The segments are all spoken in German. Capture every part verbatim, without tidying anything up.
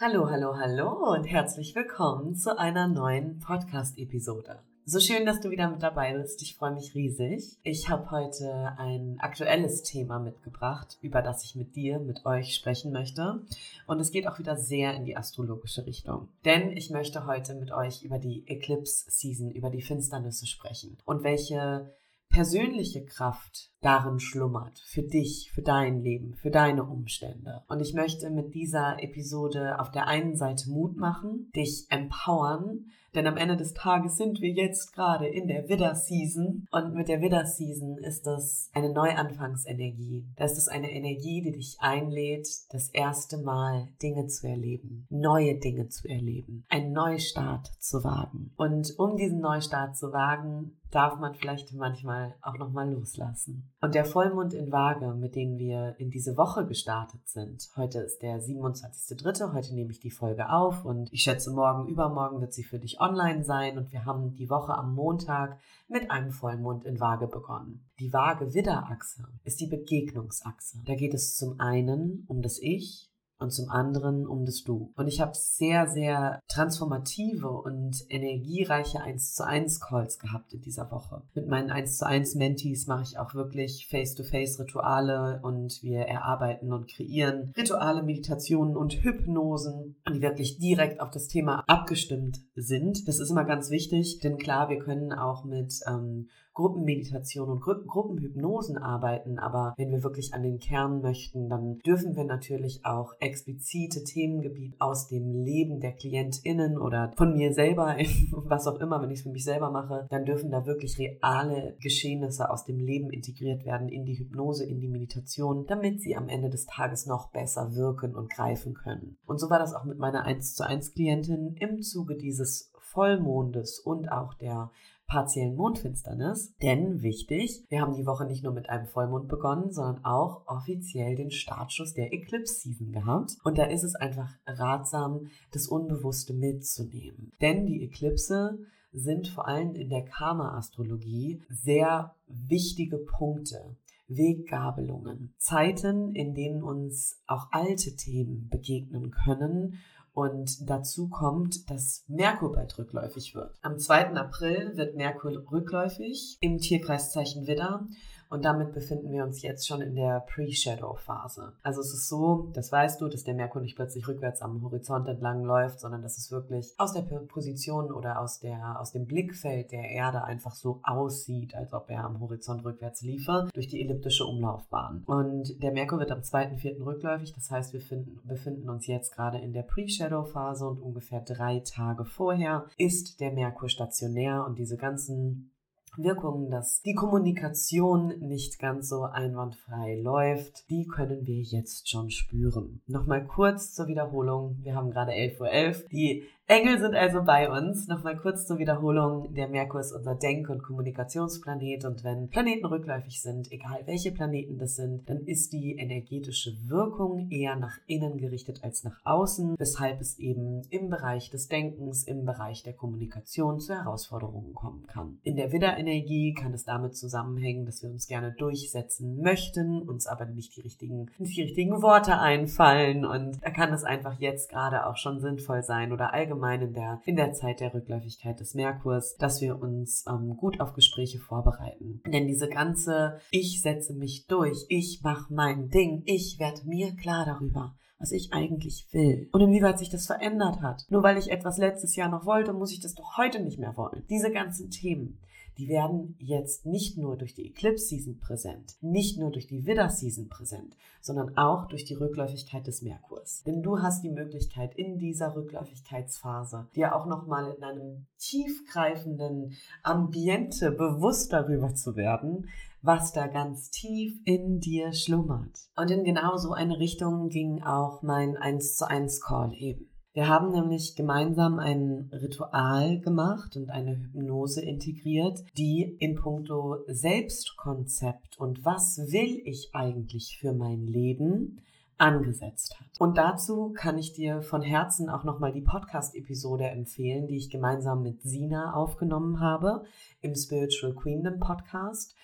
Hallo, hallo, hallo und herzlich willkommen zu einer neuen Podcast-Episode. So schön, dass du wieder mit dabei bist. Ich freue mich riesig. Ich habe heute ein aktuelles Thema mitgebracht, über das ich mit dir, mit euch sprechen möchte. Und es geht auch wieder sehr in die astrologische Richtung. Denn ich möchte heute mit euch über die Eclipse-Season, über die Finsternisse sprechen und welche persönliche Kraft darin schlummert, für dich, für dein Leben, für deine Umstände. Und ich möchte mit dieser Episode auf der einen Seite Mut machen, dich empowern, denn am Ende des Tages sind wir jetzt gerade in der Widder-Season und mit der Widder-Season ist das eine Neuanfangsenergie. Das ist eine Energie, die dich einlädt, das erste Mal Dinge zu erleben, neue Dinge zu erleben, einen Neustart zu wagen. Und um diesen Neustart zu wagen, darf man vielleicht manchmal auch nochmal loslassen. Und der Vollmond in Waage, mit dem wir in diese Woche gestartet sind, heute ist der siebenundzwanzigster dritte Heute nehme ich die Folge auf und ich schätze, morgen, übermorgen wird sie für dich online sein und wir haben die Woche am Montag mit einem Vollmond in Waage begonnen. Die Waage-Widder-Achse ist die Begegnungsachse. Da geht es zum einen um das Ich, und zum anderen um das Du. Und ich habe sehr, sehr transformative und energiereiche eins zu eins Calls gehabt in dieser Woche. Mit meinen eins zu eins Mentees mache ich auch wirklich Face-to-Face Rituale und wir erarbeiten und kreieren Rituale, Meditationen und Hypnosen, die wirklich direkt auf das Thema abgestimmt sind. Das ist immer ganz wichtig, denn klar, wir können auch mit ähm, Gruppenmeditation und Gru- Gruppenhypnosen arbeiten, aber wenn wir wirklich an den Kern möchten, dann dürfen wir natürlich auch explizite Themengebiete aus dem Leben der KlientInnen oder von mir selber, was auch immer, wenn ich es für mich selber mache, dann dürfen da wirklich reale Geschehnisse aus dem Leben integriert werden in die Hypnose, in die Meditation, damit sie am Ende des Tages noch besser wirken und greifen können. Und so war das auch mit meiner eins zu eins Klientin im Zuge dieses Vollmondes und auch der partiellen Mondfinsternis, denn wichtig, wir haben die Woche nicht nur mit einem Vollmond begonnen, sondern auch offiziell den Startschuss der Eclipse-Season gehabt und da ist es einfach ratsam, das Unbewusste mitzunehmen, denn die Eklipse sind vor allem in der Karma-Astrologie sehr wichtige Punkte. Weggabelungen, Zeiten, in denen uns auch alte Themen begegnen können. Und dazu kommt, dass Merkur bald rückläufig wird. Am zweiten April wird Merkur rückläufig im Tierkreiszeichen Widder und damit befinden wir uns jetzt schon in der Pre-Shadow-Phase. Also es ist so, das weißt du, dass der Merkur nicht plötzlich rückwärts am Horizont entlang läuft, sondern dass es wirklich aus der Position oder aus, der, aus dem Blickfeld der Erde einfach so aussieht, als ob er am Horizont rückwärts liefe, durch die elliptische Umlaufbahn. Und der Merkur wird am zweiten vierten rückläufig, das heißt, wir finden, befinden uns jetzt gerade in der Pre-Shadow-Phase und ungefähr drei Tage vorher ist der Merkur stationär und diese ganzen Wirkungen, dass die Kommunikation nicht ganz so einwandfrei läuft, die können wir jetzt schon spüren. Nochmal kurz zur Wiederholung. Wir haben gerade elf Uhr elf. Die Engel sind also bei uns. Nochmal kurz zur Wiederholung. Der Merkur ist unser Denk- und Kommunikationsplanet und wenn Planeten rückläufig sind, egal welche Planeten das sind, dann ist die energetische Wirkung eher nach innen gerichtet als nach außen, weshalb es eben im Bereich des Denkens, im Bereich der Kommunikation zu Herausforderungen kommen kann. In der Widderenergie kann es damit zusammenhängen, dass wir uns gerne durchsetzen möchten, uns aber nicht die richtigen, nicht die richtigen Worte einfallen und da kann es einfach jetzt gerade auch schon sinnvoll sein oder allgemein in der, in der Zeit der Rückläufigkeit des Merkurs, dass wir uns ähm, gut auf Gespräche vorbereiten. Denn diese ganze Ich setze mich durch, ich mache mein Ding, ich werde mir klar darüber, was ich eigentlich will und inwieweit sich das verändert hat. Nur weil ich etwas letztes Jahr noch wollte, muss ich das doch heute nicht mehr wollen. Diese ganzen Themen, die werden jetzt nicht nur durch die Eclipse-Season präsent, nicht nur durch die Widder-Season präsent, sondern auch durch die Rückläufigkeit des Merkurs. Denn du hast die Möglichkeit, in dieser Rückläufigkeitsphase dir auch nochmal in einem tiefgreifenden Ambiente bewusst darüber zu werden, was da ganz tief in dir schlummert. Und in genau so eine Richtung ging auch mein eins zu eins Call eben. Wir haben nämlich gemeinsam ein Ritual gemacht und eine Hypnose integriert, die in puncto Selbstkonzept und was will ich eigentlich für mein Leben angesetzt hat. Und dazu kann ich dir von Herzen auch nochmal die Podcast-Episode empfehlen, die ich gemeinsam mit Sina aufgenommen habe im Spiritual Queendom Podcast.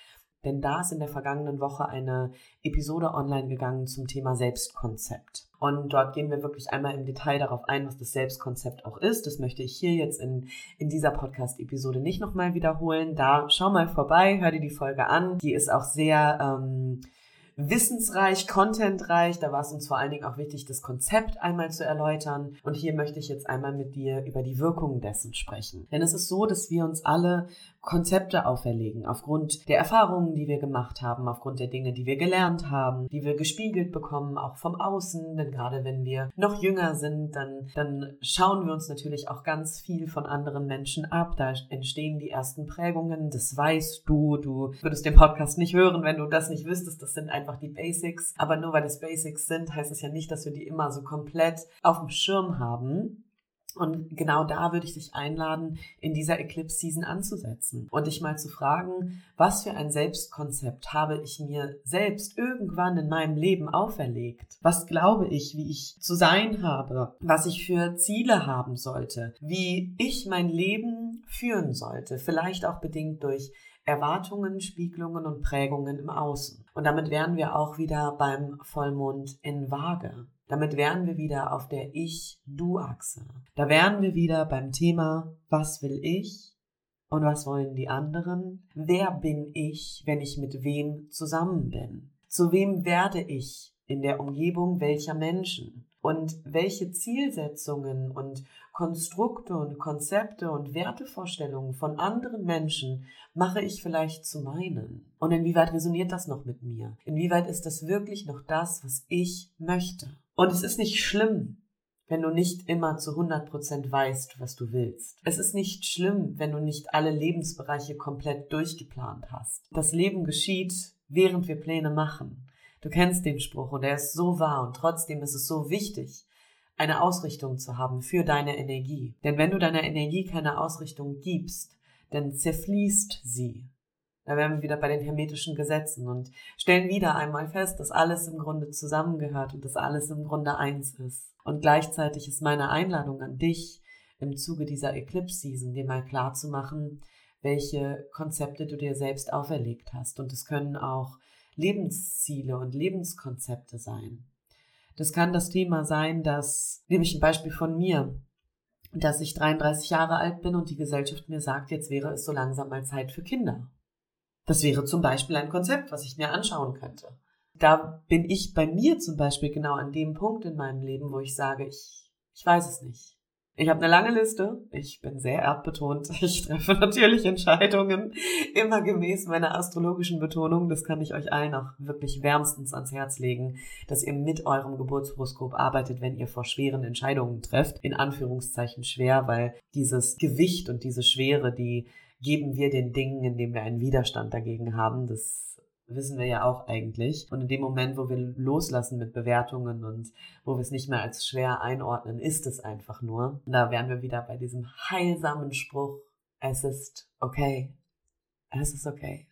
Denn da ist in der vergangenen Woche eine Episode online gegangen zum Thema Selbstkonzept. Und dort gehen wir wirklich einmal im Detail darauf ein, was das Selbstkonzept auch ist. Das möchte ich hier jetzt in, in dieser Podcast-Episode nicht nochmal wiederholen. Da schau mal vorbei, hör dir die Folge an. Die ist auch sehr ähm, wissensreich, contentreich. Da war es uns vor allen Dingen auch wichtig, das Konzept einmal zu erläutern. Und hier möchte ich jetzt einmal mit dir über die Wirkungen dessen sprechen. Denn es ist so, dass wir uns alle Konzepte auferlegen, aufgrund der Erfahrungen, die wir gemacht haben, aufgrund der Dinge, die wir gelernt haben, die wir gespiegelt bekommen, auch vom Außen. Denn gerade wenn wir noch jünger sind, dann, dann schauen wir uns natürlich auch ganz viel von anderen Menschen ab. Da entstehen die ersten Prägungen, das weißt du. Du würdest den Podcast nicht hören, wenn du das nicht wüsstest. Das sind einfach die Basics. Aber nur weil es Basics sind, heißt es ja nicht, dass wir die immer so komplett auf dem Schirm haben. Und genau da würde ich dich einladen, in dieser Eclipse-Season anzusetzen und dich mal zu fragen, was für ein Selbstkonzept habe ich mir selbst irgendwann in meinem Leben auferlegt? Was glaube ich, wie ich zu sein habe? Was ich für Ziele haben sollte? Wie ich mein Leben führen sollte? Vielleicht auch bedingt durch Erwartungen, Spiegelungen und Prägungen im Außen. Und damit wären wir auch wieder beim Vollmond in Waage. Damit wären wir wieder auf der Ich-Du-Achse. Da wären wir wieder beim Thema, was will ich und was wollen die anderen? Wer bin ich, wenn ich mit wem zusammen bin? Zu wem werde ich in der Umgebung welcher Menschen? Und welche Zielsetzungen und Konstrukte und Konzepte und Wertevorstellungen von anderen Menschen mache ich vielleicht zu meinen? Und inwieweit resoniert das noch mit mir? Inwieweit ist das wirklich noch das, was ich möchte? Und es ist nicht schlimm, wenn du nicht immer zu hundert Prozent weißt, was du willst. Es ist nicht schlimm, wenn du nicht alle Lebensbereiche komplett durchgeplant hast. Das Leben geschieht, während wir Pläne machen. Du kennst den Spruch und er ist so wahr und trotzdem ist es so wichtig, eine Ausrichtung zu haben für deine Energie. Denn wenn du deiner Energie keine Ausrichtung gibst, dann zerfließt sie. Da wären wir wieder bei den hermetischen Gesetzen und stellen wieder einmal fest, dass alles im Grunde zusammengehört und dass alles im Grunde eins ist. Und gleichzeitig ist meine Einladung an dich, im Zuge dieser Eclipse-Season dir mal klar zu machen, welche Konzepte du dir selbst auferlegt hast. Und es können auch Lebensziele und Lebenskonzepte sein. Das kann das Thema sein, dass, nehme ich ein Beispiel von mir, dass ich dreiunddreißig Jahre alt bin und die Gesellschaft mir sagt, jetzt wäre es so langsam mal Zeit für Kinder. Das wäre zum Beispiel ein Konzept, was ich mir anschauen könnte. Da bin ich bei mir zum Beispiel genau an dem Punkt in meinem Leben, wo ich sage, ich, ich weiß es nicht. Ich habe eine lange Liste, ich bin sehr erdbetont, ich treffe natürlich Entscheidungen, immer gemäß meiner astrologischen Betonung. Das kann ich euch allen auch wirklich wärmstens ans Herz legen, dass ihr mit eurem Geburtshoroskop arbeitet, wenn ihr vor schweren Entscheidungen trefft. In Anführungszeichen schwer, weil dieses Gewicht und diese Schwere, die geben wir den Dingen, indem wir einen Widerstand dagegen haben. Das wissen wir ja auch eigentlich. Und in dem Moment, wo wir loslassen mit Bewertungen und wo wir es nicht mehr als schwer einordnen, ist es einfach nur. Und da wären wir wieder bei diesem heilsamen Spruch, es ist okay. Es ist okay.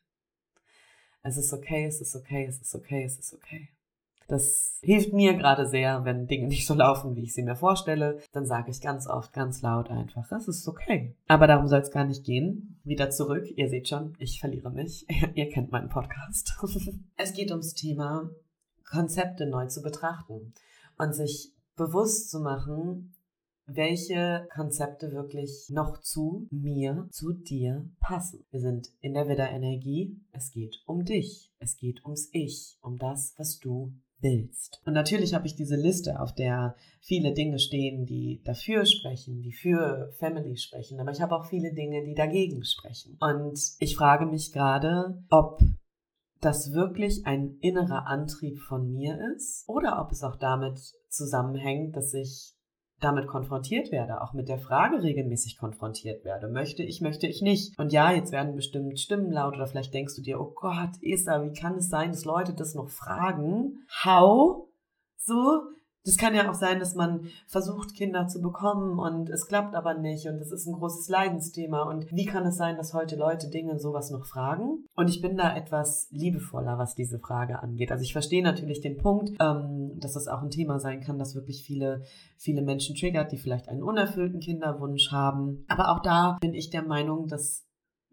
Es ist okay, es ist okay, es ist okay, es ist okay. Das hilft mir gerade sehr, wenn Dinge nicht so laufen, wie ich sie mir vorstelle. Dann sage ich ganz oft, ganz laut einfach, es ist okay. Aber darum soll es gar nicht gehen. Wieder zurück. Ihr seht schon, ich verliere mich. Ihr kennt meinen Podcast. Es geht ums Thema, Konzepte neu zu betrachten und sich bewusst zu machen, welche Konzepte wirklich noch zu mir, zu dir passen. Wir sind in der Widder-Energie. Es geht um dich. Es geht ums Ich, um das, was du willst. Und natürlich habe ich diese Liste, auf der viele Dinge stehen, die dafür sprechen, die für Family sprechen, aber ich habe auch viele Dinge, die dagegen sprechen. Und ich frage mich gerade, ob das wirklich ein innerer Antrieb von mir ist oder ob es auch damit zusammenhängt, dass ich damit konfrontiert werde, auch mit der Frage regelmäßig konfrontiert werde. Möchte ich, möchte ich nicht. Und ja, jetzt werden bestimmt Stimmen laut oder vielleicht denkst du dir, oh Gott, Esa, wie kann es sein, dass Leute das noch fragen? How? So? Das kann ja auch sein, dass man versucht, Kinder zu bekommen und es klappt aber nicht und es ist ein großes Leidensthema. Und wie kann es sein, dass heute Leute Dinge sowas noch fragen? Und ich bin da etwas liebevoller, was diese Frage angeht. Also ich verstehe natürlich den Punkt, ähm, dass das auch ein Thema sein kann, das wirklich viele, viele Menschen triggert, die vielleicht einen unerfüllten Kinderwunsch haben. Aber auch da bin ich der Meinung, dass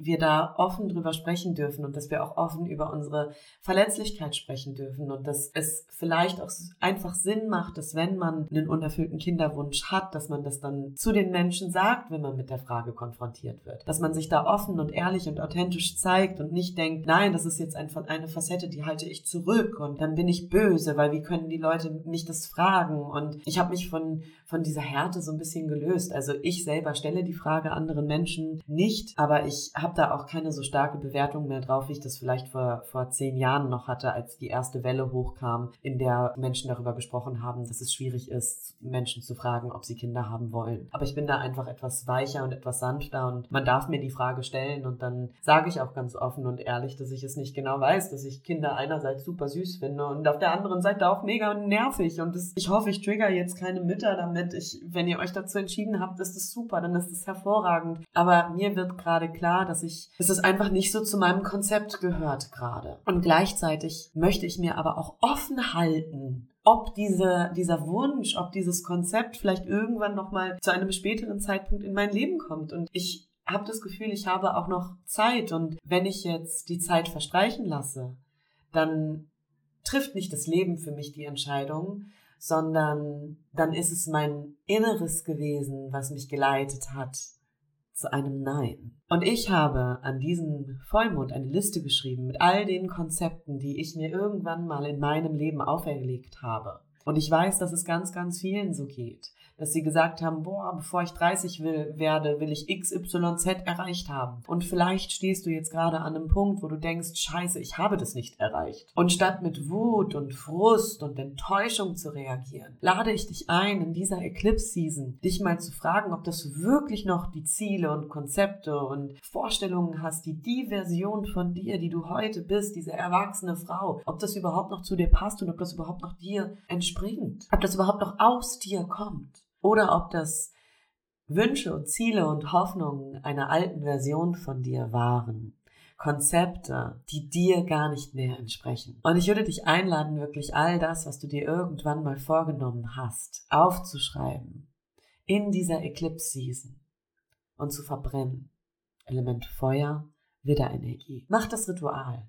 wir da offen drüber sprechen dürfen und dass wir auch offen über unsere Verletzlichkeit sprechen dürfen und dass es vielleicht auch einfach Sinn macht, dass wenn man einen unerfüllten Kinderwunsch hat, dass man das dann zu den Menschen sagt, wenn man mit der Frage konfrontiert wird. Dass man sich da offen und ehrlich und authentisch zeigt und nicht denkt, nein, das ist jetzt ein, eine Facette, die halte ich zurück und dann bin ich böse, weil wie können die Leute mich das fragen? Und ich habe mich von, von dieser Härte so ein bisschen gelöst. Also ich selber stelle die Frage anderen Menschen nicht, aber ich habe da auch keine so starke Bewertung mehr drauf, wie ich das vielleicht vor, vor zehn Jahren noch hatte, als die erste Welle hochkam, in der Menschen darüber gesprochen haben, dass es schwierig ist, Menschen zu fragen, ob sie Kinder haben wollen. Aber ich bin da einfach etwas weicher und etwas sanfter und man darf mir die Frage stellen und dann sage ich auch ganz offen und ehrlich, dass ich es nicht genau weiß, dass ich Kinder einerseits super süß finde und auf der anderen Seite auch mega nervig und das, ich hoffe, ich trigger jetzt keine Mütter damit. Ich, wenn ihr euch dazu entschieden habt, ist das super, dann ist das hervorragend. Aber mir wird gerade klar, dass ich, dass es einfach nicht so zu meinem Konzept gehört gerade. Und gleichzeitig möchte ich mir aber auch offen halten, ob diese, dieser Wunsch, ob dieses Konzept vielleicht irgendwann nochmal zu einem späteren Zeitpunkt in mein Leben kommt. Und ich habe das Gefühl, ich habe auch noch Zeit. Und wenn ich jetzt die Zeit verstreichen lasse, dann trifft nicht das Leben für mich die Entscheidung, sondern dann ist es mein Inneres gewesen, was mich geleitet hat zu einem Nein. Und ich habe an diesem Vollmond eine Liste geschrieben mit all den Konzepten, die ich mir irgendwann mal in meinem Leben auferlegt habe. Und ich weiß, dass es ganz, ganz vielen so geht, dass sie gesagt haben, boah, bevor ich dreißig will, werde, will ich X Y Z erreicht haben. Und vielleicht stehst du jetzt gerade an einem Punkt, wo du denkst, scheiße, ich habe das nicht erreicht. Und statt mit Wut und Frust und Enttäuschung zu reagieren, lade ich dich ein, in dieser Eclipse-Season, dich mal zu fragen, ob das wirklich noch die Ziele und Konzepte und Vorstellungen hast, die die Version von dir, die du heute bist, diese erwachsene Frau, ob das überhaupt noch zu dir passt und ob das überhaupt noch dir entspringt, ob das überhaupt noch aus dir kommt. Oder ob das Wünsche und Ziele und Hoffnungen einer alten Version von dir waren. Konzepte, die dir gar nicht mehr entsprechen. Und ich würde dich einladen, wirklich all das, was du dir irgendwann mal vorgenommen hast, aufzuschreiben in dieser Eclipse-Season und zu verbrennen. Element Feuer, Widderenergie. Mach das Ritual.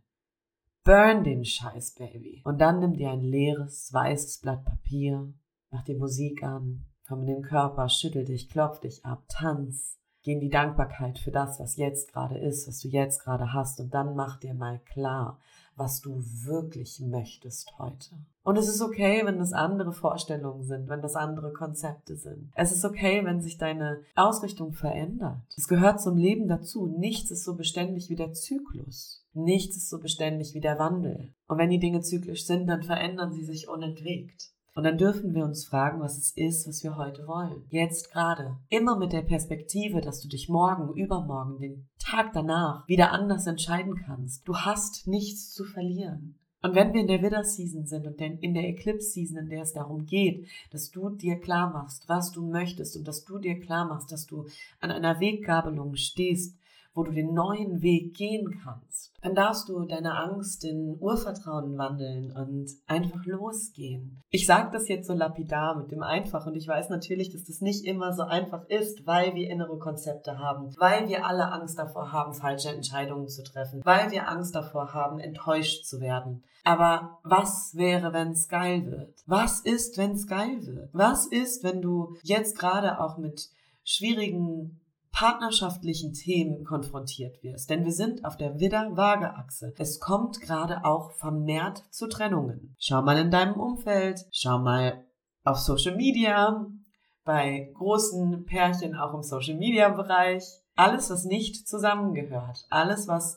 Burn den Scheiß, Baby. Und dann nimm dir ein leeres, weißes Blatt Papier, mach dir Musik an, komm in den Körper, schüttel dich, klopf dich ab, tanz. Geh in die Dankbarkeit für das, was jetzt gerade ist, was du jetzt gerade hast. Und dann mach dir mal klar, was du wirklich möchtest heute. Und es ist okay, wenn das andere Vorstellungen sind, wenn das andere Konzepte sind. Es ist okay, wenn sich deine Ausrichtung verändert. Es gehört zum Leben dazu. Nichts ist so beständig wie der Zyklus. Nichts ist so beständig wie der Wandel. Und wenn die Dinge zyklisch sind, dann verändern sie sich unentwegt. Und dann dürfen wir uns fragen, was es ist, was wir heute wollen. Jetzt gerade. Immer mit der Perspektive, dass du dich morgen, übermorgen, den Tag danach wieder anders entscheiden kannst. Du hast nichts zu verlieren. Und wenn wir in der Widder-Season sind und in der Eclipse-Season, in der es darum geht, dass du dir klar machst, was du möchtest und dass du dir klar machst, dass du an einer Weggabelung stehst, wo du den neuen Weg gehen kannst, dann darfst du deine Angst in Urvertrauen wandeln und einfach losgehen. Ich sage das jetzt so lapidar mit dem einfach und ich weiß natürlich, dass das nicht immer so einfach ist, weil wir innere Konzepte haben, weil wir alle Angst davor haben, falsche Entscheidungen zu treffen, weil wir Angst davor haben, enttäuscht zu werden. Aber was wäre, wenn es geil wird? Was ist, wenn es geil wird? Was ist, wenn du jetzt gerade auch mit schwierigen partnerschaftlichen Themen konfrontiert wirst. Denn wir sind auf der Widder-Waage-Achse. Es kommt gerade auch vermehrt zu Trennungen. Schau mal in deinem Umfeld, schau mal auf Social Media, bei großen Pärchen auch im Social Media Bereich. Alles, was nicht zusammengehört, alles, was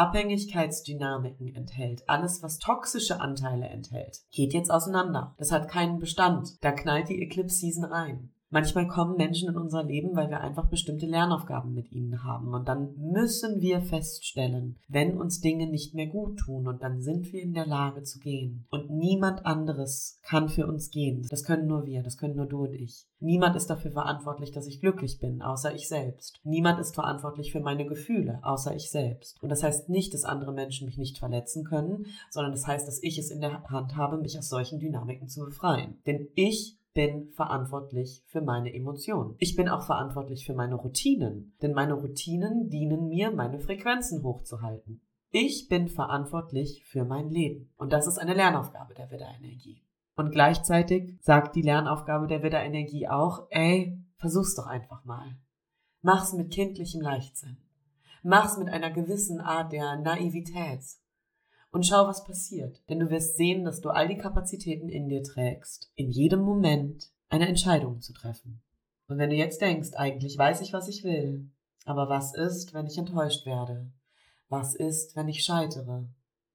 Abhängigkeitsdynamiken enthält, alles, was toxische Anteile enthält, geht jetzt auseinander. Das hat keinen Bestand. Da knallt die Eclipse-Season rein. Manchmal kommen Menschen in unser Leben, weil wir einfach bestimmte Lernaufgaben mit ihnen haben. Und dann müssen wir feststellen, wenn uns Dinge nicht mehr gut tun. Und dann sind wir in der Lage zu gehen. Und niemand anderes kann für uns gehen. Das können nur wir, das können nur du und ich. Niemand ist dafür verantwortlich, dass ich glücklich bin, außer ich selbst. Niemand ist verantwortlich für meine Gefühle, außer ich selbst. Und das heißt nicht, dass andere Menschen mich nicht verletzen können, sondern das heißt, dass ich es in der Hand habe, mich aus solchen Dynamiken zu befreien. Denn ich bin verantwortlich für meine Emotionen. Ich bin auch verantwortlich für meine Routinen, denn meine Routinen dienen mir, meine Frequenzen hochzuhalten. Ich bin verantwortlich für mein Leben. Und das ist eine Lernaufgabe der Widderenergie. Und gleichzeitig sagt die Lernaufgabe der Widderenergie auch, ey, versuch's doch einfach mal. Mach's mit kindlichem Leichtsinn. Mach's mit einer gewissen Art der Naivität. Und schau, was passiert. Denn du wirst sehen, dass du all die Kapazitäten in dir trägst, in jedem Moment eine Entscheidung zu treffen. Und wenn du jetzt denkst, eigentlich weiß ich, was ich will, aber was ist, wenn ich enttäuscht werde? Was ist, wenn ich scheitere?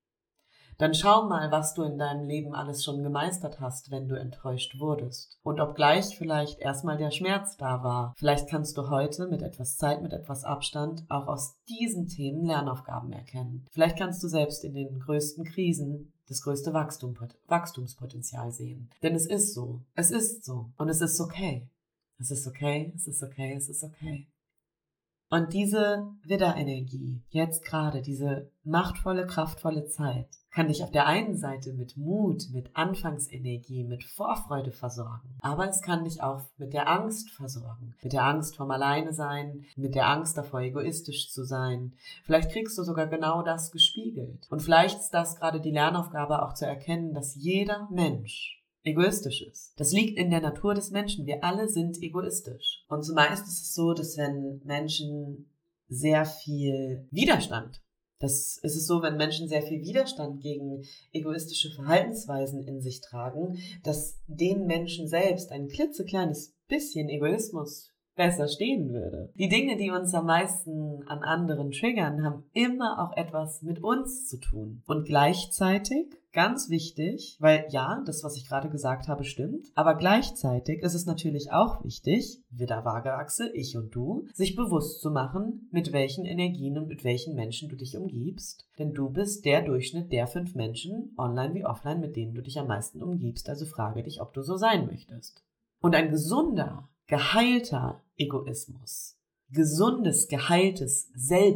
Dann schau mal, was du in deinem Leben alles schon gemeistert hast, wenn du enttäuscht wurdest. Und obgleich vielleicht erstmal der Schmerz da war, vielleicht kannst du heute mit etwas Zeit, mit etwas Abstand auch aus diesen Themen Lernaufgaben erkennen. Vielleicht kannst du selbst in den größten Krisen das größte Wachstum, Wachstumspotenzial sehen. Denn es ist so. Es ist so. Und es ist okay. Es ist okay, es ist okay, es ist okay. Und diese Widderenergie, jetzt gerade, diese machtvolle, kraftvolle Zeit, kann dich auf der einen Seite mit Mut, mit Anfangsenergie, mit Vorfreude versorgen. Aber es kann dich auch mit der Angst versorgen. Mit der Angst vom Alleinesein, mit der Angst davor, egoistisch zu sein. Vielleicht kriegst du sogar genau das gespiegelt. Und vielleicht ist das gerade die Lernaufgabe auch zu erkennen, dass jeder Mensch egoistisch ist. Das liegt in der Natur des Menschen. Wir alle sind egoistisch. Und zumeist ist es so, dass wenn Menschen sehr viel Widerstand, das ist es so, wenn Menschen sehr viel Widerstand gegen egoistische Verhaltensweisen in sich tragen, dass den Menschen selbst ein klitzekleines bisschen Egoismus besser stehen würde. Die Dinge, die uns am meisten an anderen triggern, haben immer auch etwas mit uns zu tun. Und gleichzeitig, ganz wichtig, weil ja, das, was ich gerade gesagt habe, stimmt, aber gleichzeitig ist es natürlich auch wichtig, wieder Waageachse, ich und du, sich bewusst zu machen, mit welchen Energien und mit welchen Menschen du dich umgibst. Denn du bist der Durchschnitt der fünf Menschen, online wie offline, mit denen du dich am meisten umgibst. Also frage dich, ob du so sein möchtest. Und ein gesunder, geheilter Egoismus, gesundes, geheiltes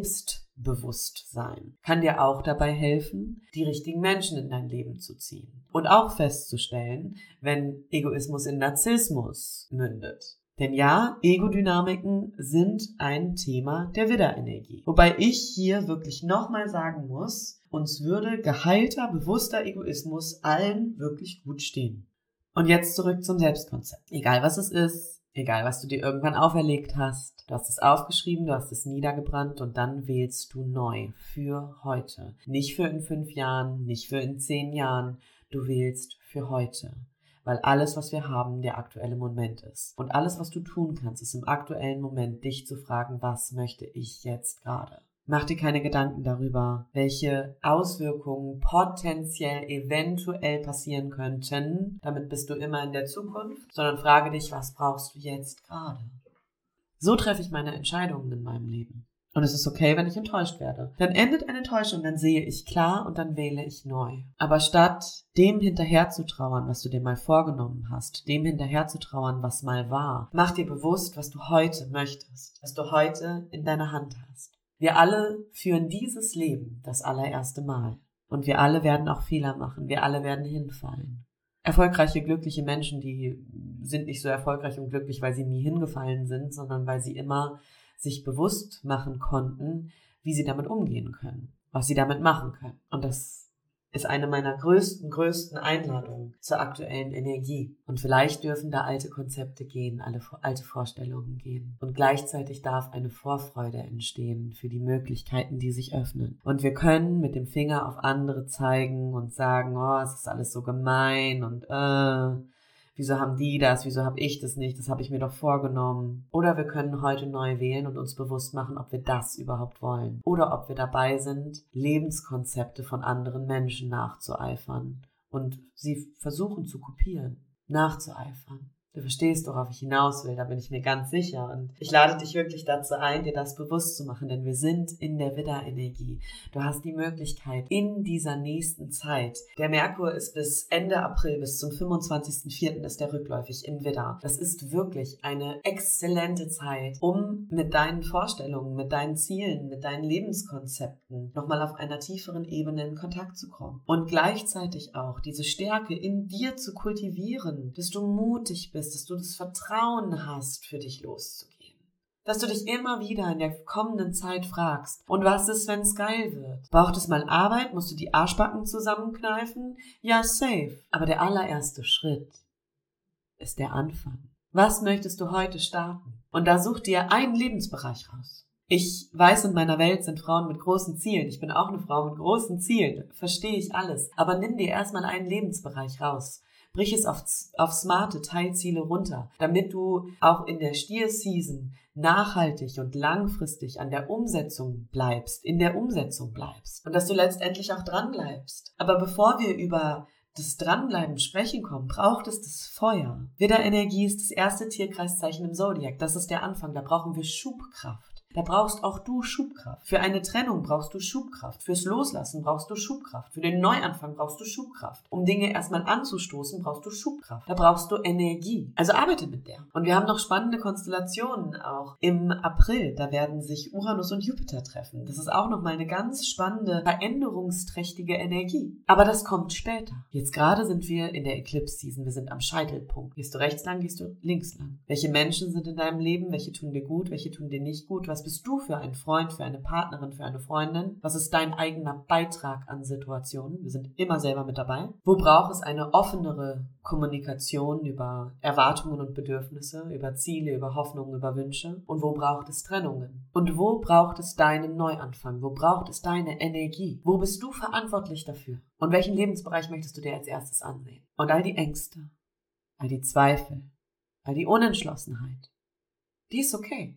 Selbstbewusstsein kann dir auch dabei helfen, die richtigen Menschen in dein Leben zu ziehen. Und auch festzustellen, wenn Egoismus in Narzissmus mündet. Denn ja, Ego-Dynamiken sind ein Thema der Widderenergie. Wobei ich hier wirklich nochmal sagen muss, uns würde geheilter, bewusster Egoismus allen wirklich gut stehen. Und jetzt zurück zum Selbstkonzept. Egal was es ist, egal was du dir irgendwann auferlegt hast, du hast es aufgeschrieben, du hast es niedergebrannt und dann wählst du neu für heute. Nicht für in fünf Jahren, nicht für in zehn Jahren, du wählst für heute. Weil alles, was wir haben, der aktuelle Moment ist. Und alles, was du tun kannst, ist im aktuellen Moment, dich zu fragen, was möchte ich jetzt gerade? Mach dir keine Gedanken darüber, welche Auswirkungen potenziell eventuell passieren könnten. Damit bist du immer in der Zukunft, sondern frage dich, was brauchst du jetzt gerade? So treffe ich meine Entscheidungen in meinem Leben. Und es ist okay, wenn ich enttäuscht werde. Dann endet eine Enttäuschung, dann sehe ich klar und dann wähle ich neu. Aber statt dem hinterher zu trauern, was du dir mal vorgenommen hast, dem hinterher zu trauern, was mal war, mach dir bewusst, was du heute möchtest, was du heute in deiner Hand hast. Wir alle führen dieses Leben das allererste Mal. Und wir alle werden auch Fehler machen. Wir alle werden hinfallen. Erfolgreiche, glückliche Menschen, die sind nicht so erfolgreich und glücklich, weil sie nie hingefallen sind, sondern weil sie immer sich bewusst machen konnten, wie sie damit umgehen können, was sie damit machen können. Und das ist eine meiner größten, größten Einladungen zur aktuellen Energie. Und vielleicht dürfen da alte Konzepte gehen, alle alte Vorstellungen gehen. Und gleichzeitig darf eine Vorfreude entstehen für die Möglichkeiten, die sich öffnen. Und wir können mit dem Finger auf andere zeigen und sagen, oh, es ist alles so gemein und äh, wieso haben die das, wieso habe ich das nicht, das habe ich mir doch vorgenommen. Oder wir können heute neu wählen und uns bewusst machen, ob wir das überhaupt wollen. Oder ob wir dabei sind, Lebenskonzepte von anderen Menschen nachzueifern und sie versuchen zu kopieren, nachzueifern. Du verstehst, worauf ich hinaus will, da bin ich mir ganz sicher. Und ich lade dich wirklich dazu ein, dir das bewusst zu machen, denn wir sind in der Widder-Energie. Du hast die Möglichkeit, in dieser nächsten Zeit, der Merkur ist bis Ende April, bis zum fünfundzwanzigsten vierten ist der rückläufig im Widder. Das ist wirklich eine exzellente Zeit, um mit deinen Vorstellungen, mit deinen Zielen, mit deinen Lebenskonzepten nochmal auf einer tieferen Ebene in Kontakt zu kommen. Und gleichzeitig auch diese Stärke in dir zu kultivieren, dass du mutig bist, dass du das Vertrauen hast, für dich loszugehen. Dass du dich immer wieder in der kommenden Zeit fragst, und was ist, wenn es geil wird? Braucht es mal Arbeit? Musst du die Arschbacken zusammenkneifen? Ja, safe. Aber der allererste Schritt ist der Anfang. Was möchtest du heute starten? Und da such dir einen Lebensbereich raus. Ich weiß, in meiner Welt sind Frauen mit großen Zielen. Ich bin auch eine Frau mit großen Zielen. Verstehe ich alles. Aber nimm dir erstmal einen Lebensbereich raus. Brich es auf, auf smarte Teilziele runter, damit du auch in der Stier-Season nachhaltig und langfristig an der Umsetzung bleibst, in der Umsetzung bleibst und dass du letztendlich auch dran bleibst. Aber bevor wir über das Dranbleiben sprechen kommen, braucht es das Feuer. Widder-Energie ist das erste Tierkreiszeichen im Zodiac. Das ist der Anfang. Da brauchen wir Schubkraft. Da brauchst auch du Schubkraft. Für eine Trennung brauchst du Schubkraft. Fürs Loslassen brauchst du Schubkraft. Für den Neuanfang brauchst du Schubkraft. Um Dinge erstmal anzustoßen, brauchst du Schubkraft. Da brauchst du Energie. Also arbeite mit der. Und wir haben noch spannende Konstellationen auch im April. Da werden sich Uranus und Jupiter treffen. Das ist auch nochmal eine ganz spannende, veränderungsträchtige Energie. Aber das kommt später. Jetzt gerade sind wir in der Eclipse-Season. Wir sind am Scheitelpunkt. Gehst du rechts lang, gehst du links lang. Welche Menschen sind in deinem Leben? Welche tun dir gut? Welche tun dir nicht gut? Was bist du für ein Freund, für eine Partnerin, für eine Freundin? Was ist dein eigener Beitrag an Situationen? Wir sind immer selber mit dabei. Wo braucht es eine offenere Kommunikation über Erwartungen und Bedürfnisse, über Ziele, über Hoffnungen, über Wünsche? Und wo braucht es Trennungen? Und wo braucht es deinen Neuanfang? Wo braucht es deine Energie? Wo bist du verantwortlich dafür? Und welchen Lebensbereich möchtest du dir als erstes ansehen? Und all die Ängste, all die Zweifel, all die Unentschlossenheit, die ist okay.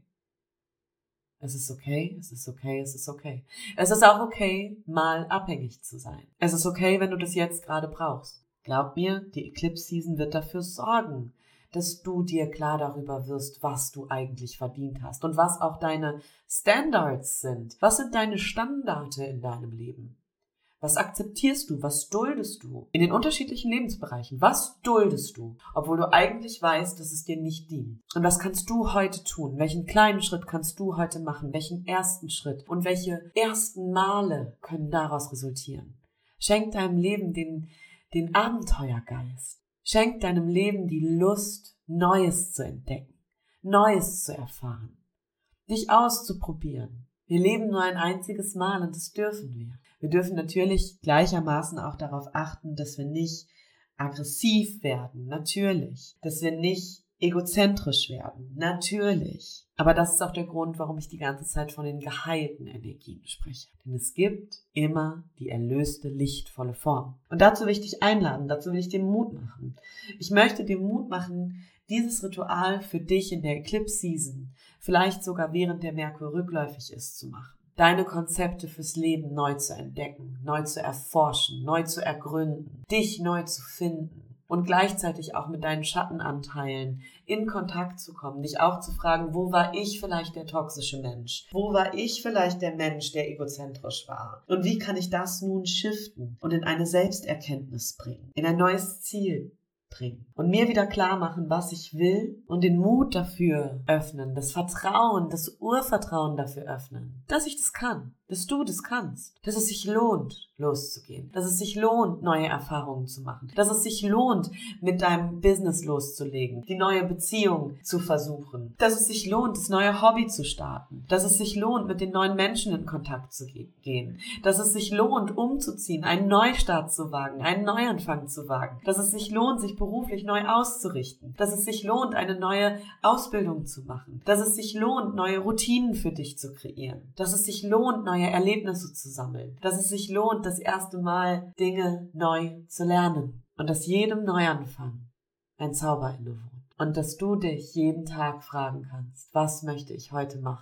Es ist okay, es ist okay, es ist okay. Es ist auch okay, mal abhängig zu sein. Es ist okay, wenn du das jetzt gerade brauchst. Glaub mir, die Eclipse-Season wird dafür sorgen, dass du dir klar darüber wirst, was du eigentlich verdient hast und was auch deine Standards sind. Was sind deine Standarte in deinem Leben? Was akzeptierst du? Was duldest du? In den unterschiedlichen Lebensbereichen. Was duldest du? Obwohl du eigentlich weißt, dass es dir nicht dient. Und was kannst du heute tun? Welchen kleinen Schritt kannst du heute machen? Welchen ersten Schritt? Und welche ersten Male können daraus resultieren? Schenk deinem Leben den, den Abenteuergeist. Schenk deinem Leben die Lust, Neues zu entdecken. Neues zu erfahren. Dich auszuprobieren. Wir leben nur ein einziges Mal und das dürfen wir. Wir dürfen natürlich gleichermaßen auch darauf achten, dass wir nicht aggressiv werden, natürlich. Dass wir nicht egozentrisch werden, natürlich. Aber das ist auch der Grund, warum ich die ganze Zeit von den geheilten Energien spreche. Denn es gibt immer die erlöste, lichtvolle Form. Und dazu will ich dich einladen, dazu will ich dir Mut machen. Ich möchte dir Mut machen, dieses Ritual für dich in der Eclipse-Season, vielleicht sogar während der Merkur rückläufig ist, zu machen. Deine Konzepte fürs Leben neu zu entdecken, neu zu erforschen, neu zu ergründen, dich neu zu finden und gleichzeitig auch mit deinen Schattenanteilen in Kontakt zu kommen, dich auch zu fragen, wo war ich vielleicht der toxische Mensch? Wo war ich vielleicht der Mensch, der egozentrisch war? Und wie kann ich das nun shiften und in eine Selbsterkenntnis bringen, in ein neues Ziel bringen und mir wieder klar machen, was ich will und den Mut dafür öffnen, das Vertrauen, das Urvertrauen dafür öffnen, dass ich das kann, dass du das kannst, dass es sich lohnt, loszugehen, dass es sich lohnt, neue Erfahrungen zu machen, dass es sich lohnt, mit deinem Business loszulegen, die neue Beziehung zu versuchen, dass es sich lohnt, das neue Hobby zu starten, dass es sich lohnt, mit den neuen Menschen in Kontakt zu gehen, dass es sich lohnt, umzuziehen, einen Neustart zu wagen, einen Neuanfang zu wagen, dass es sich lohnt, sich beruflich neu auszurichten, dass es sich lohnt, eine neue Ausbildung zu machen, dass es sich lohnt, neue Routinen für dich zu kreieren, dass es sich lohnt, neue Erlebnisse zu sammeln, dass es sich lohnt, das erste Mal Dinge neu zu lernen und dass jedem Neuanfang ein Zauber innewohnt und dass du dich jeden Tag fragen kannst, was möchte ich heute machen?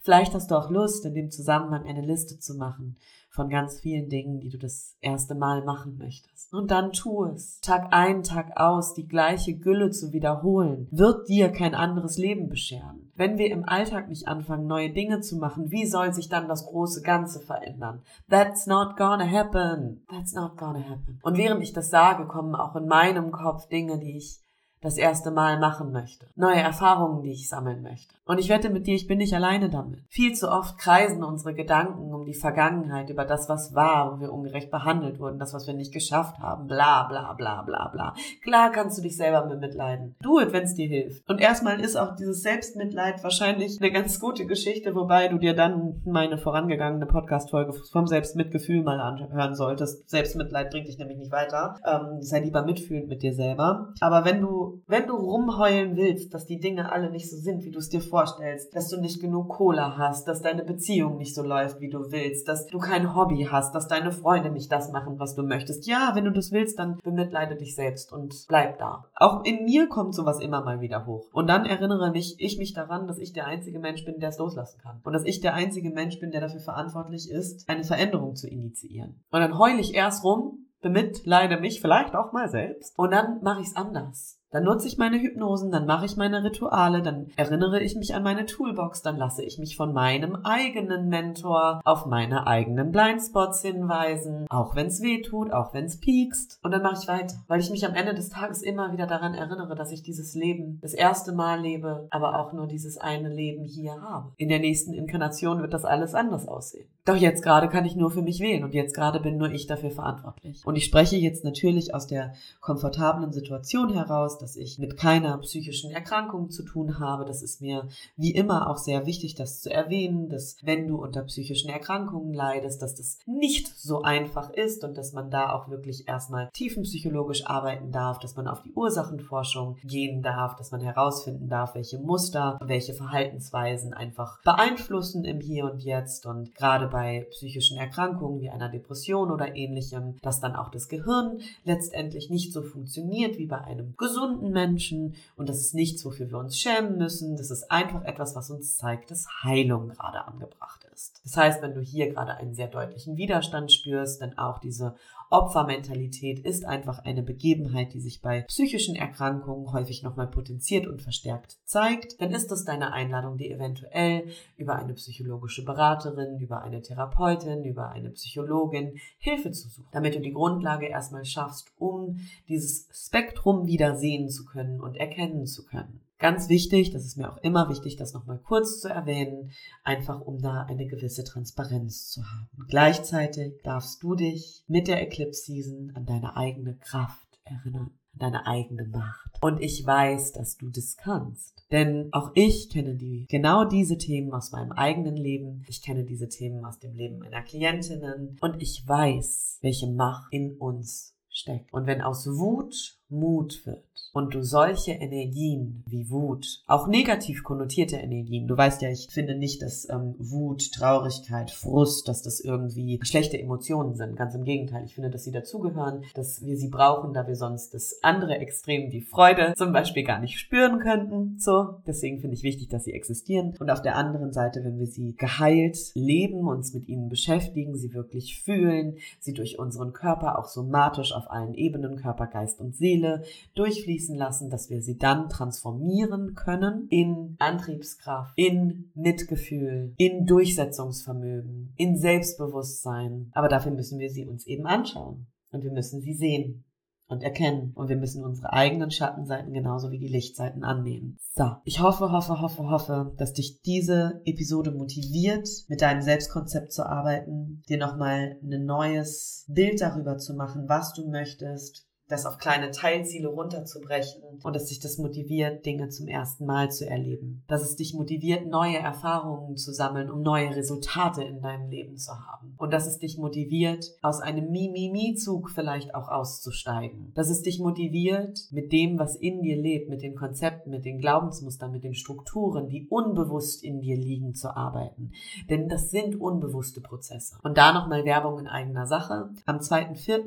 Vielleicht hast du auch Lust, in dem Zusammenhang eine Liste zu machen von ganz vielen Dingen, die du das erste Mal machen möchtest. Und dann tu es. Tag ein, Tag aus, die gleiche Gülle zu wiederholen, wird dir kein anderes Leben bescheren. Wenn wir im Alltag nicht anfangen, neue Dinge zu machen, wie soll sich dann das große Ganze verändern? That's not gonna happen. That's not gonna happen. Und während ich das sage, kommen auch in meinem Kopf Dinge, die ich das erste Mal machen möchte. Neue Erfahrungen, die ich sammeln möchte. Und ich wette mit dir, ich bin nicht alleine damit. Viel zu oft kreisen unsere Gedanken um die Vergangenheit, über das, was war, wo wir ungerecht behandelt wurden, das, was wir nicht geschafft haben, bla bla bla bla bla. Klar kannst du dich selber bemitleiden. Do it, wenn es dir hilft. Und erstmal ist auch dieses Selbstmitleid wahrscheinlich eine ganz gute Geschichte, wobei du dir dann meine vorangegangene Podcast-Folge vom Selbstmitgefühl mal anhören solltest. Selbstmitleid bringt dich nämlich nicht weiter. Ähm, sei lieber mitfühlend mit dir selber. Aber wenn du Wenn du rumheulen willst, dass die Dinge alle nicht so sind, wie du es dir vorstellst, dass du nicht genug Cola hast, dass deine Beziehung nicht so läuft, wie du willst, dass du kein Hobby hast, dass deine Freunde nicht das machen, was du möchtest. Ja, wenn du das willst, dann bemitleide dich selbst und bleib da. Auch in mir kommt sowas immer mal wieder hoch. Und dann erinnere mich, ich mich daran, dass ich der einzige Mensch bin, der es loslassen kann. Und dass ich der einzige Mensch bin, der dafür verantwortlich ist, eine Veränderung zu initiieren. Und dann heule ich erst rum, bemitleide mich vielleicht auch mal selbst und dann mache ich es anders. Dann nutze ich meine Hypnosen, dann mache ich meine Rituale, dann erinnere ich mich an meine Toolbox, dann lasse ich mich von meinem eigenen Mentor auf meine eigenen Blindspots hinweisen, auch wenn es weh tut, auch wenn es piekst. Und dann mache ich weiter, weil ich mich am Ende des Tages immer wieder daran erinnere, dass ich dieses Leben das erste Mal lebe, aber auch nur dieses eine Leben hier habe. In der nächsten Inkarnation wird das alles anders aussehen. Doch jetzt gerade kann ich nur für mich wählen und jetzt gerade bin nur ich dafür verantwortlich. Und ich spreche jetzt natürlich aus der komfortablen Situation heraus, dass ich mit keiner psychischen Erkrankung zu tun habe. Das ist mir wie immer auch sehr wichtig, das zu erwähnen, dass wenn du unter psychischen Erkrankungen leidest, dass das nicht so einfach ist und dass man da auch wirklich erstmal tiefenpsychologisch arbeiten darf, dass man auf die Ursachenforschung gehen darf, dass man herausfinden darf, welche Muster, welche Verhaltensweisen einfach beeinflussen im Hier und Jetzt und gerade bei psychischen Erkrankungen wie einer Depression oder ähnlichem, dass dann auch das Gehirn letztendlich nicht so funktioniert wie bei einem gesunden Menschen und das ist nichts, wofür wir uns schämen müssen. Das ist einfach etwas, was uns zeigt, dass Heilung gerade angebracht ist. Das heißt, wenn du hier gerade einen sehr deutlichen Widerstand spürst, dann auch diese Opfermentalität ist einfach eine Begebenheit, die sich bei psychischen Erkrankungen häufig nochmal potenziert und verstärkt zeigt, dann ist das deine Einladung, dir eventuell über eine psychologische Beraterin, über eine Therapeutin, über eine Psychologin Hilfe zu suchen, damit du die Grundlage erstmal schaffst, um dieses Spektrum wieder sehen zu können und erkennen zu können. Ganz wichtig, das ist mir auch immer wichtig, das nochmal kurz zu erwähnen, einfach um da eine gewisse Transparenz zu haben. Gleichzeitig darfst du dich mit der Eclipse Season an deine eigene Kraft erinnern, an deine eigene Macht. Und ich weiß, dass du das kannst. Denn auch ich kenne die, genau diese Themen aus meinem eigenen Leben. Ich kenne diese Themen aus dem Leben meiner Klientinnen. Und ich weiß, welche Macht in uns steckt. Und wenn aus Wut Mut wird und du solche Energien wie Wut, auch negativ konnotierte Energien, du weißt ja, ich finde nicht, dass ähm, Wut, Traurigkeit, Frust, dass das irgendwie schlechte Emotionen sind. Ganz im Gegenteil, ich finde, dass sie dazugehören, dass wir sie brauchen, da wir sonst das andere Extrem, die Freude zum Beispiel gar nicht spüren könnten. So, deswegen finde ich wichtig, dass sie existieren. Und auf der anderen Seite, wenn wir sie geheilt leben, uns mit ihnen beschäftigen, sie wirklich fühlen, sie durch unseren Körper auch somatisch auf allen Ebenen, Körper, Geist und Seele, durchfließen lassen, dass wir sie dann transformieren können in Antriebskraft, in Mitgefühl, in Durchsetzungsvermögen, in Selbstbewusstsein. Aber dafür müssen wir sie uns eben anschauen und wir müssen sie sehen und erkennen und wir müssen unsere eigenen Schattenseiten genauso wie die Lichtseiten annehmen. So, ich hoffe, hoffe, hoffe, hoffe, dass dich diese Episode motiviert, mit deinem Selbstkonzept zu arbeiten, dir nochmal ein neues Bild darüber zu machen, was du möchtest, das auf kleine Teilziele runterzubrechen und dass dich das motiviert, Dinge zum ersten Mal zu erleben. Dass es dich motiviert, neue Erfahrungen zu sammeln, um neue Resultate in deinem Leben zu haben. Und dass es dich motiviert, aus einem Mi-Mi-Mi-Zug vielleicht auch auszusteigen. Dass es dich motiviert, mit dem, was in dir lebt, mit den Konzepten, mit den Glaubensmustern, mit den Strukturen, die unbewusst in dir liegen, zu arbeiten. Denn das sind unbewusste Prozesse. Und da nochmal Werbung in eigener Sache. Am zweiten vierten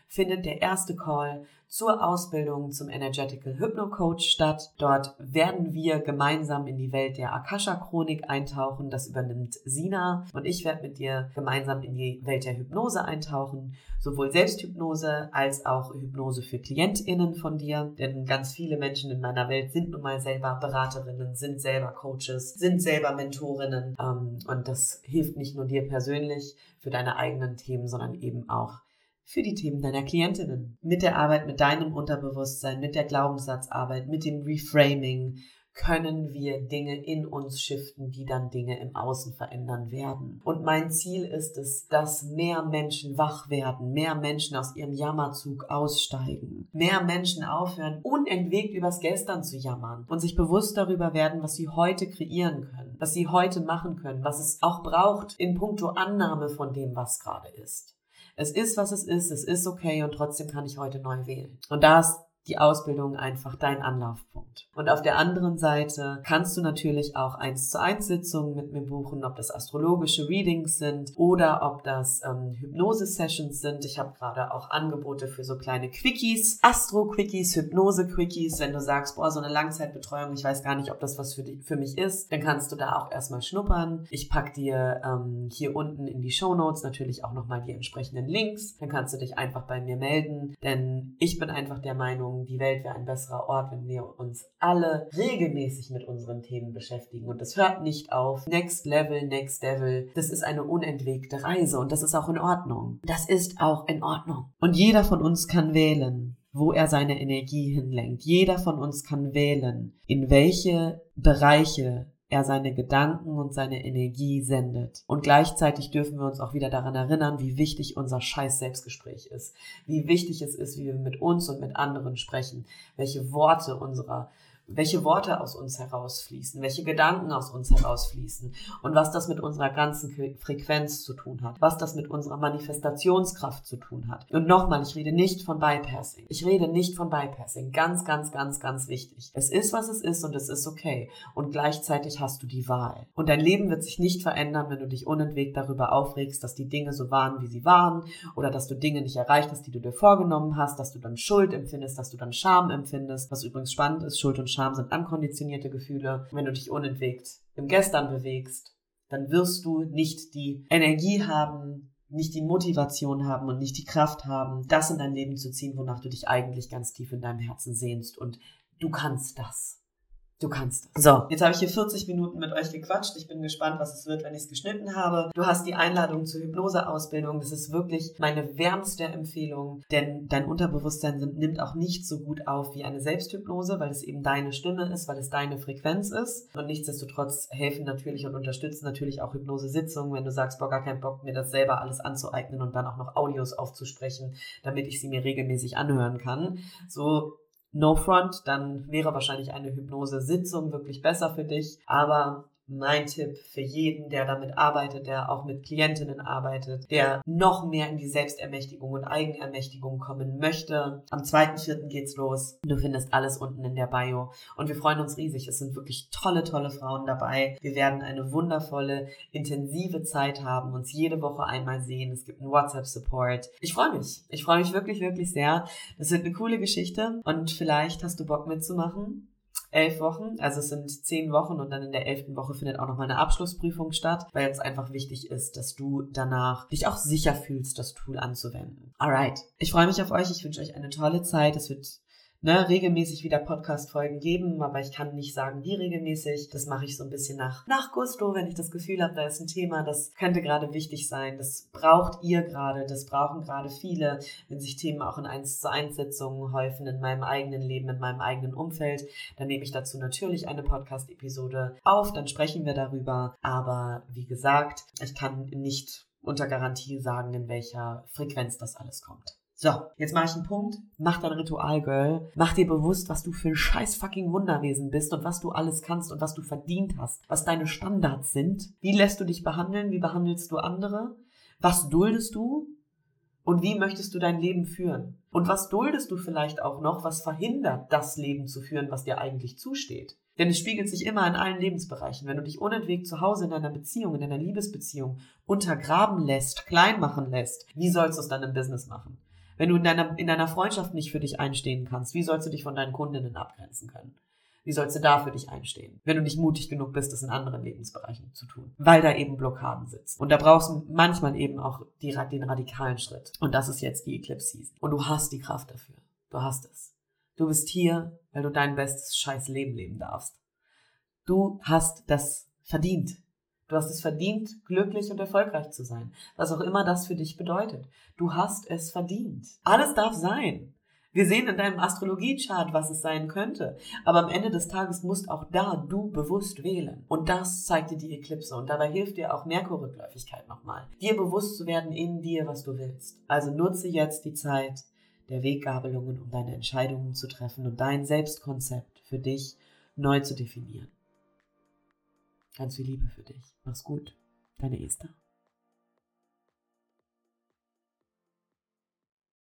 findet der erste Call zur Ausbildung zum Energetical Hypno Coach statt. Dort werden wir gemeinsam in die Welt der Akasha-Chronik eintauchen. Das übernimmt Sina und ich werde mit dir gemeinsam in die Welt der Hypnose eintauchen. Sowohl Selbsthypnose als auch Hypnose für KlientInnen von dir. Denn ganz viele Menschen in meiner Welt sind nun mal selber Beraterinnen, sind selber Coaches, sind selber Mentorinnen. Und das hilft nicht nur dir persönlich für deine eigenen Themen, sondern eben auch für die Themen deiner Klientinnen. Mit der Arbeit mit deinem Unterbewusstsein, mit der Glaubenssatzarbeit, mit dem Reframing können wir Dinge in uns shiften, die dann Dinge im Außen verändern werden. Und mein Ziel ist es, dass mehr Menschen wach werden, mehr Menschen aus ihrem Jammerzug aussteigen, mehr Menschen aufhören, unentwegt übers Gestern zu jammern und sich bewusst darüber werden, was sie heute kreieren können, was sie heute machen können, was es auch braucht in puncto Annahme von dem, was gerade ist. Es ist, was es ist, es ist okay und trotzdem kann ich heute neu wählen. Und da ist die Ausbildung einfach dein Anlaufpunkt. Und auf der anderen Seite kannst du natürlich auch eins zu eins Sitzungen mit mir buchen, ob das astrologische Readings sind oder ob das ähm, Hypnose-Sessions sind. Ich habe gerade auch Angebote für so kleine Quickies, Astro-Quickies, Hypnose-Quickies. Wenn du sagst, boah, so eine Langzeitbetreuung, ich weiß gar nicht, ob das was für, die, für mich ist, dann kannst du da auch erstmal schnuppern. Ich pack dir ähm, hier unten in die Shownotes natürlich auch nochmal die entsprechenden Links. Dann kannst du dich einfach bei mir melden, denn ich bin einfach der Meinung, die Welt wäre ein besserer Ort, wenn wir uns alle regelmäßig mit unseren Themen beschäftigen. Und das hört nicht auf. Next Level, Next Devil. Das ist eine unentwegte Reise und das ist auch in Ordnung. Das ist auch in Ordnung. Und jeder von uns kann wählen, wo er seine Energie hinlenkt. Jeder von uns kann wählen, in welche Bereiche er seine Gedanken und seine Energie sendet. Und gleichzeitig dürfen wir uns auch wieder daran erinnern, wie wichtig unser scheiß Selbstgespräch ist. Wie wichtig es ist, wie wir mit uns und mit anderen sprechen. Welche Worte unserer welche Worte aus uns herausfließen, welche Gedanken aus uns herausfließen und was das mit unserer ganzen Frequenz zu tun hat, was das mit unserer Manifestationskraft zu tun hat. Und nochmal, ich rede nicht von Bypassing. Ich rede nicht von Bypassing. Ganz, ganz, ganz, ganz wichtig. Es ist, was es ist und es ist okay. Und gleichzeitig hast du die Wahl. Und dein Leben wird sich nicht verändern, wenn du dich unentwegt darüber aufregst, dass die Dinge so waren, wie sie waren oder dass du Dinge nicht erreicht hast, die du dir vorgenommen hast, dass du dann Schuld empfindest, dass du dann Scham empfindest. Was übrigens spannend ist, Schuld und Scham Scham sind ankonditionierte Gefühle. Wenn du dich unentwegt im Gestern bewegst, dann wirst du nicht die Energie haben, nicht die Motivation haben und nicht die Kraft haben, das in dein Leben zu ziehen, wonach du dich eigentlich ganz tief in deinem Herzen sehnst. Und du kannst das. Du kannst das. So, jetzt habe ich hier vierzig Minuten mit euch gequatscht. Ich bin gespannt, was es wird, wenn ich es geschnitten habe. Du hast die Einladung zur Hypnoseausbildung. Das ist wirklich meine wärmste Empfehlung, denn dein Unterbewusstsein nimmt auch nicht so gut auf wie eine Selbsthypnose, weil es eben deine Stimme ist, weil es deine Frequenz ist. Und nichtsdestotrotz helfen natürlich und unterstützen natürlich auch Hypnosesitzungen, wenn du sagst, boah, gar keinen Bock, mir das selber alles anzueignen und dann auch noch Audios aufzusprechen, damit ich sie mir regelmäßig anhören kann. So, no front, dann wäre wahrscheinlich eine Hypnose-Sitzung wirklich besser für dich. Aber mein Tipp für jeden, der damit arbeitet, der auch mit Klientinnen arbeitet, der noch mehr in die Selbstermächtigung und Eigenermächtigung kommen möchte. Am zweiten vierten geht's los. Du findest alles unten in der Bio. Und wir freuen uns riesig. Es sind wirklich tolle, tolle Frauen dabei. Wir werden eine wundervolle, intensive Zeit haben, uns jede Woche einmal sehen. Es gibt einen WhatsApp-Support. Ich freue mich. Ich freue mich wirklich, wirklich sehr. Das wird eine coole Geschichte und vielleicht hast du Bock mitzumachen. Elf Wochen, also es sind zehn Wochen und dann in der elften Woche findet auch nochmal eine Abschlussprüfung statt, weil es einfach wichtig ist, dass du danach dich auch sicher fühlst, das Tool anzuwenden. Alright, ich freue mich auf euch, ich wünsche euch eine tolle Zeit, es wird ne, regelmäßig wieder Podcast-Folgen geben, aber ich kann nicht sagen, wie regelmäßig. Das mache ich so ein bisschen nach, nach Gusto, wenn ich das Gefühl habe, da ist ein Thema, das könnte gerade wichtig sein. Das braucht ihr gerade, das brauchen gerade viele, wenn sich Themen auch in eins zu eins Sitzungen häufen, in meinem eigenen Leben, in meinem eigenen Umfeld. Dann nehme ich dazu natürlich eine Podcast-Episode auf, dann sprechen wir darüber. Aber wie gesagt, ich kann nicht unter Garantie sagen, in welcher Frequenz das alles kommt. So, jetzt mache ich einen Punkt. Mach dein Ritual, Girl. Mach dir bewusst, was du für ein scheiß fucking Wunderwesen bist und was du alles kannst und was du verdient hast. Was deine Standards sind. Wie lässt du dich behandeln? Wie behandelst du andere? Was duldest du? Und wie möchtest du dein Leben führen? Und was duldest du vielleicht auch noch, was verhindert, das Leben zu führen, was dir eigentlich zusteht? Denn es spiegelt sich immer in allen Lebensbereichen. Wenn du dich unentwegt zu Hause in deiner Beziehung, in deiner Liebesbeziehung untergraben lässt, klein machen lässt, wie sollst du es dann im Business machen? Wenn du in deiner, in deiner Freundschaft nicht für dich einstehen kannst, wie sollst du dich von deinen Kundinnen abgrenzen können? Wie sollst du da für dich einstehen, wenn du nicht mutig genug bist, das in anderen Lebensbereichen zu tun? Weil da eben Blockaden sitzen. Und da brauchst du manchmal eben auch die, den radikalen Schritt. Und das ist jetzt die Eclipse Season. Und du hast die Kraft dafür. Du hast es. Du bist hier, weil du dein bestes scheiß Leben leben darfst. Du hast das verdient. Du hast es verdient, glücklich und erfolgreich zu sein. Was auch immer das für dich bedeutet. Du hast es verdient. Alles darf sein. Wir sehen in deinem Astrologie-Chart, was es sein könnte. Aber am Ende des Tages musst auch da du bewusst wählen. Und das zeigt dir die Eklipse. Und dabei hilft dir auch Merkur-Rückläufigkeit nochmal. Dir bewusst zu werden in dir, was du willst. Also nutze jetzt die Zeit der Weggabelungen, um deine Entscheidungen zu treffen und dein Selbstkonzept für dich neu zu definieren. Ganz viel Liebe für dich. Mach's gut. Deine Esther.